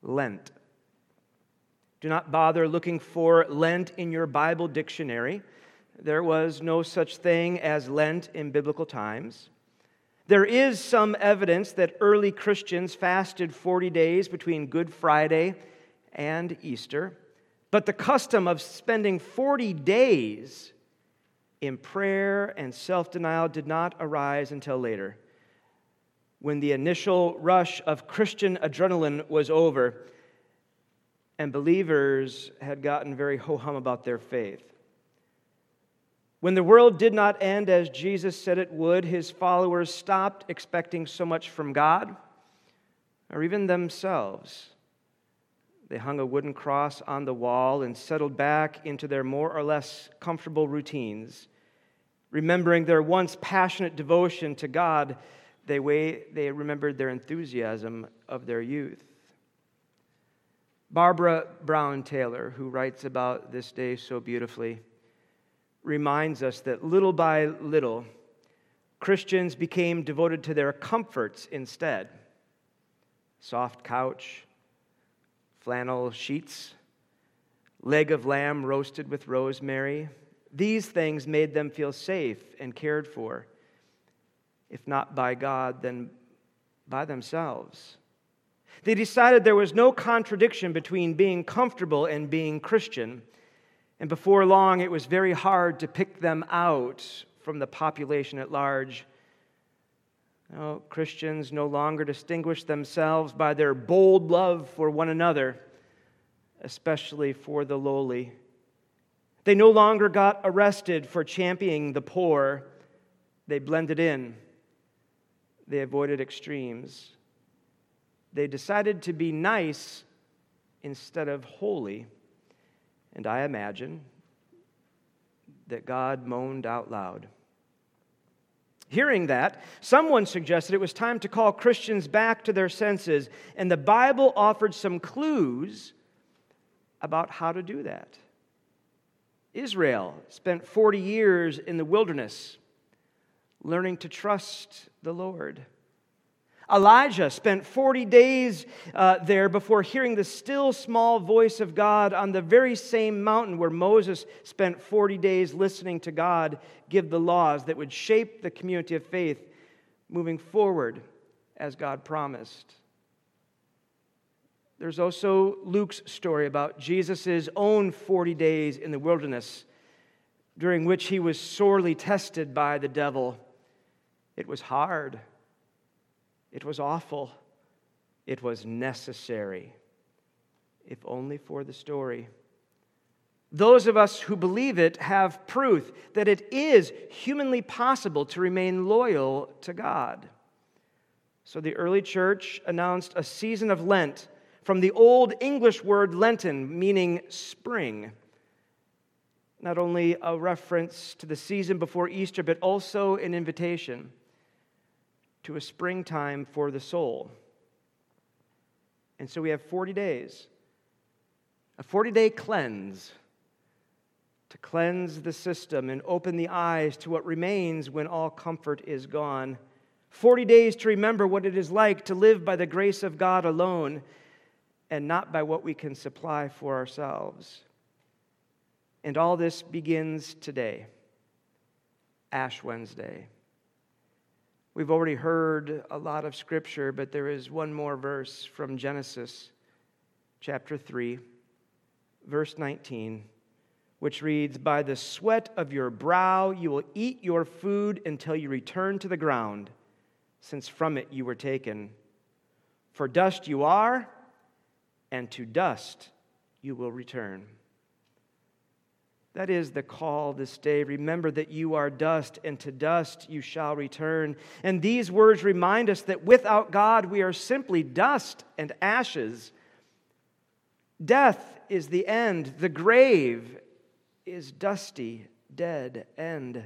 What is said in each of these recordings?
Lent. Do not bother looking for Lent in your Bible dictionary. There was no such thing as Lent in biblical times. There is some evidence that early Christians fasted 40 days between Good Friday and Easter, but the custom of spending 40 days in prayer and self-denial did not arise until later, when the initial rush of Christian adrenaline was over and believers had gotten very ho-hum about their faith. When the world did not end as Jesus said it would, his followers stopped expecting so much from God or even themselves. They hung a wooden cross on the wall and settled back into their more or less comfortable routines. Remembering their once passionate devotion to God, they remembered their enthusiasm of their youth. Barbara Brown Taylor, who writes about this day so beautifully, reminds us that little by little, Christians became devoted to their comforts instead. Soft couch, flannel sheets, leg of lamb roasted with rosemary. These things made them feel safe and cared for, if not by God, then by themselves. They decided there was no contradiction between being comfortable and being Christian. And before long, it was very hard to pick them out from the population at large. No, Christians no longer distinguish themselves by their bold love for one another, especially for the lowly. They no longer got arrested for championing the poor. They blended in. They avoided extremes. They decided to be nice instead of holy. And I imagine that God moaned out loud. Hearing that, someone suggested it was time to call Christians back to their senses, and the Bible offered some clues about how to do that. Israel spent 40 years in the wilderness, learning to trust the Lord. Elijah spent 40 days there before hearing the still small voice of God on the very same mountain where Moses spent 40 days listening to God give the laws that would shape the community of faith moving forward as God promised. There's also Luke's story about Jesus' own 40 days in the wilderness, during which he was sorely tested by the devil. It was hard. It was awful. It was necessary, if only for the story. Those of us who believe it have proof that it is humanly possible to remain loyal to God. So the early church announced a season of Lent from the Old English word Lenten, meaning spring. Not only a reference to the season before Easter, but also an invitation to a springtime for the soul. And so we have 40 days, a 40-day cleanse, to cleanse the system and open the eyes to what remains when all comfort is gone. 40 days to remember what it is like to live by the grace of God alone and not by what we can supply for ourselves. And all this begins today, Ash Wednesday. We've already heard a lot of Scripture, but there is one more verse from Genesis chapter 3, verse 19, which reads, "By the sweat of your brow you will eat your food until you return to the ground, since from it you were taken. For dust you are, and to dust you will return." That is the call this day. Remember that you are dust, and to dust you shall return. And these words remind us that without God we are simply dust and ashes. Death is the end. The grave is dusty, dead end.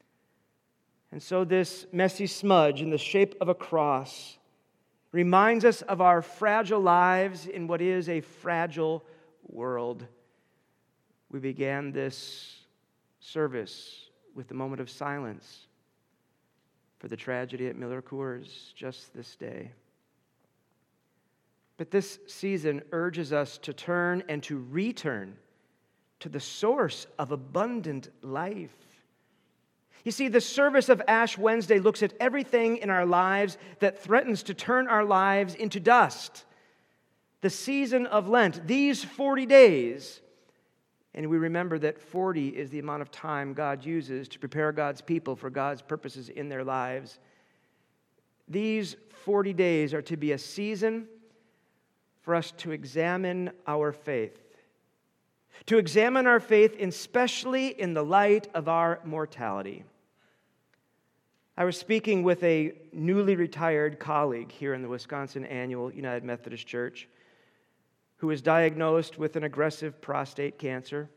And so this messy smudge in the shape of a cross reminds us of our fragile lives in what is a fragile world. We began this service with a moment of silence for the tragedy at Miller Coors just this day. But this season urges us to turn and to return to the source of abundant life. You see, the service of Ash Wednesday looks at everything in our lives that threatens to turn our lives into dust. The season of Lent, these 40 days, and we remember that 40 is the amount of time God uses to prepare God's people for God's purposes in their lives. These 40 days are to be a season for us to examine our faith. To examine our faith, especially in the light of our mortality. I was speaking with a newly retired colleague here in the Wisconsin Annual United Methodist Church who was diagnosed with an aggressive prostate cancer,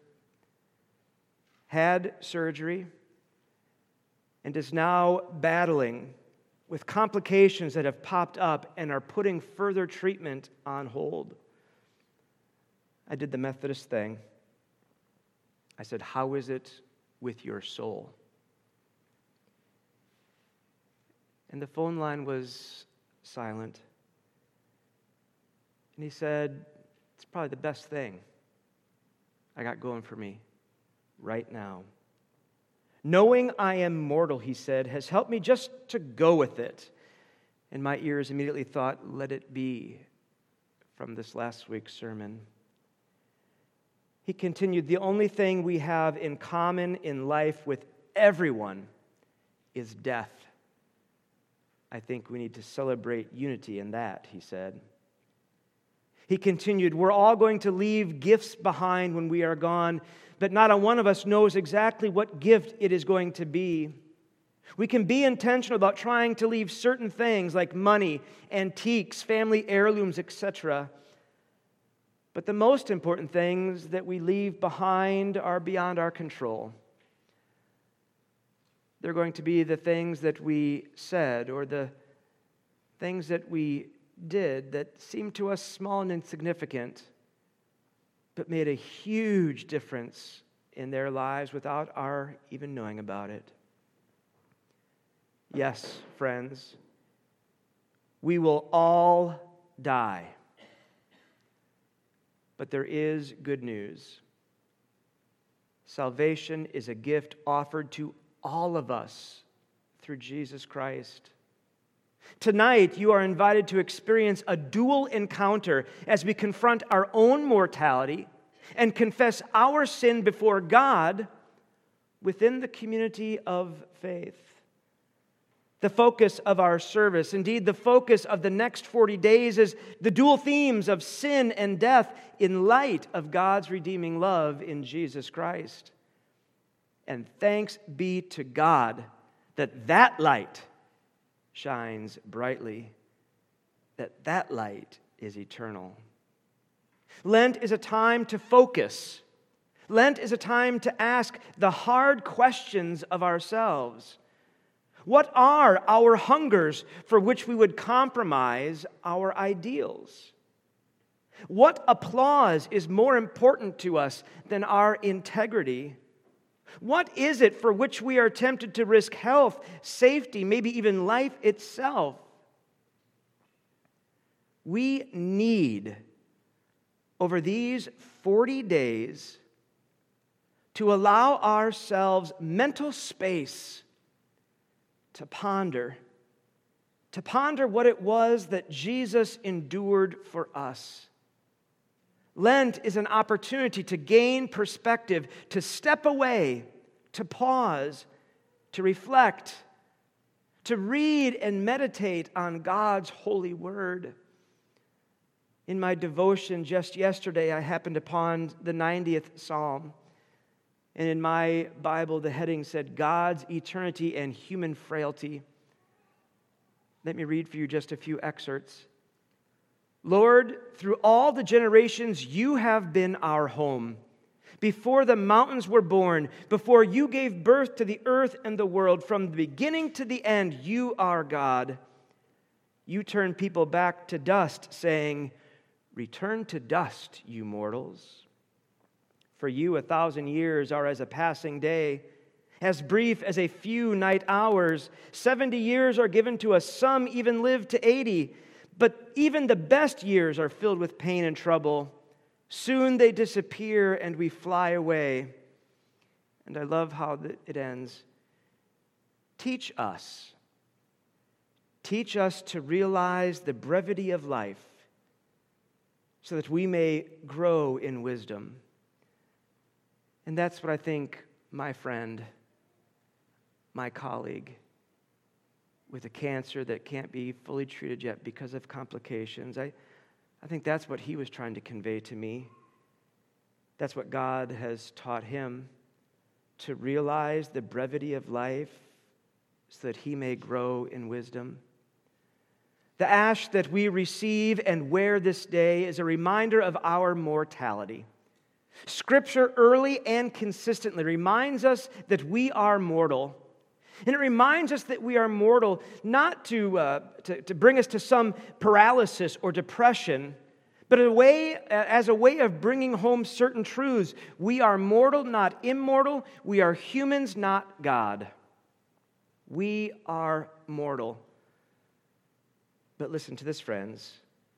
had surgery, and is now battling with complications that have popped up and are putting further treatment on hold. I did the Methodist thing. I said, "How is it with your soul?" And the phone line was silent. And he said, "It's probably the best thing I got going for me right now. Knowing I am mortal," he said, "has helped me just to go with it." And my ears immediately thought, "Let it be," from this last week's sermon. He continued, "The only thing we have in common in life with everyone is death. I think we need to celebrate unity in that," he said. He continued, "We're all going to leave gifts behind when we are gone, but not a one of us knows exactly what gift it is going to be. We can be intentional about trying to leave certain things like money, antiques, family heirlooms, etc. But the most important things that we leave behind are beyond our control. They're going to be the things that we said or the things that we did that seemed to us small and insignificant, but made a huge difference in their lives without our even knowing about it. Yes, friends, we will all die. But there is good news. Salvation is a gift offered to all of us through Jesus Christ. Tonight, you are invited to experience a dual encounter as we confront our own mortality and confess our sin before God within the community of faith. The focus of our service, indeed the focus of the next 40 days, is the dual themes of sin and death in light of God's redeeming love in Jesus Christ. And thanks be to God that light shines brightly, that light is eternal. Lent is a time to focus. Lent is a time to ask the hard questions of ourselves. What are our hungers for which we would compromise our ideals? What applause is more important to us than our integrity? What is it for which we are tempted to risk health, safety, maybe even life itself? We need, over these 40 days, to allow ourselves mental space to ponder what it was that Jesus endured for us. Lent is an opportunity to gain perspective, to step away, to pause, to reflect, to read and meditate on God's holy word. In my devotion just yesterday, I happened upon the 90th Psalm. And in my Bible, the heading said, God's eternity and human frailty. Let me read for you just a few excerpts. Lord, through all the generations, you have been our home. Before the mountains were born, before you gave birth to the earth and the world, from the beginning to the end, you are God. You turn people back to dust, saying, return to dust, you mortals. For you 1,000 years are as a passing day, as brief as a few night hours. 70 years are given to us, some even live to 80. But even the best years are filled with pain and trouble. Soon they disappear and we fly away. And I love how it ends. Teach us to realize the brevity of life so that we may grow in wisdom. And that's what I think my friend, my colleague, with a cancer that can't be fully treated yet because of complications, I think that's what he was trying to convey to me. That's what God has taught him, to realize the brevity of life so that he may grow in wisdom. The ash that we receive and wear this day is a reminder of our mortality. Scripture early and consistently reminds us that we are mortal. And it reminds us that we are mortal not to bring us to some paralysis or depression, but as a way of bringing home certain truths. We are mortal, not immortal. We are humans, not God. We are mortal. But listen to this, friends.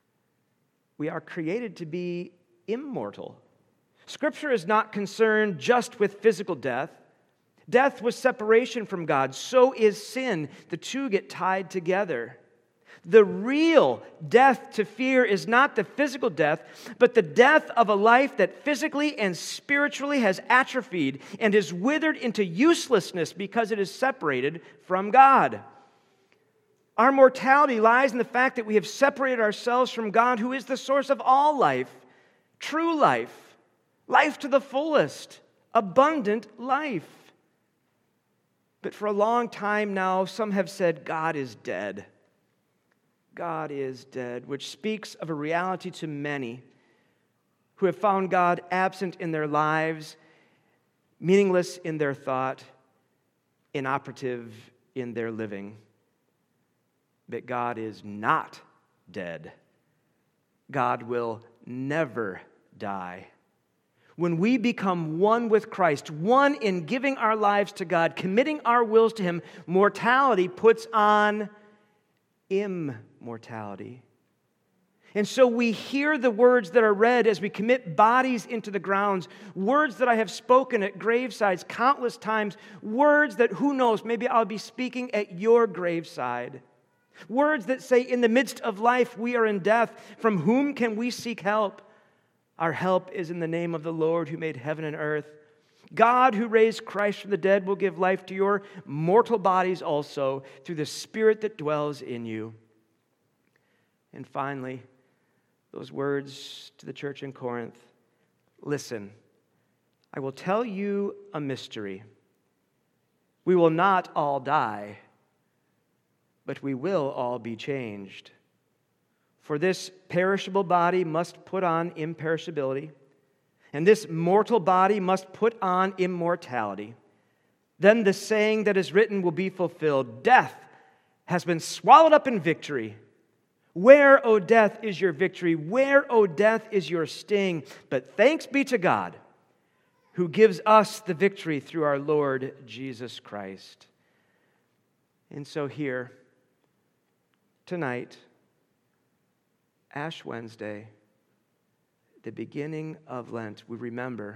We are created to be immortal. Scripture is not concerned just with physical death. Death was separation from God. So is sin. The two get tied together. The real death to fear is not the physical death, but the death of a life that physically and spiritually has atrophied and is withered into uselessness because it is separated from God. Our mortality lies in the fact that we have separated ourselves from God, who is the source of all life, true life, life to the fullest, abundant life. But for a long time now, some have said God is dead. God is dead, which speaks of a reality to many who have found God absent in their lives, meaningless in their thought, inoperative in their living. But God is not dead. God will never die. When we become one with Christ, one in giving our lives to God, committing our wills to Him, mortality puts on immortality. And so we hear the words that are read as we commit bodies into the grounds, words that I have spoken at gravesides countless times, words that, who knows, maybe I'll be speaking at your graveside. Words that say, in the midst of life, we are in death. From whom can we seek help? Our help is in the name of the Lord who made heaven and earth. God who raised Christ from the dead will give life to your mortal bodies also through the Spirit that dwells in you. And finally, those words to the church in Corinth. Listen, I will tell you a mystery. We will not all die, but we will all be changed. For this perishable body must put on imperishability, and this mortal body must put on immortality. Then the saying that is written will be fulfilled. Death has been swallowed up in victory. Where, O death, is your victory? Where, O death, is your sting? But thanks be to God, who gives us the victory through our Lord Jesus Christ. And so here, tonight, Ash Wednesday, the beginning of Lent, we remember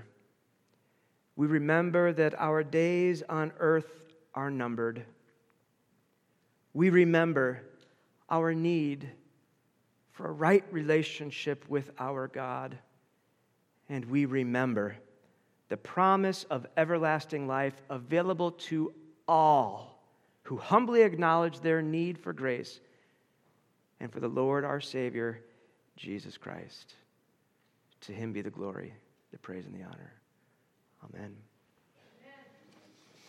that our days on earth are numbered. We remember our need for a right relationship with our God. And we remember the promise of everlasting life available to all who humbly acknowledge their need for grace and for the Lord our Savior, Jesus Christ. To Him be the glory, the praise, and the honor. Amen.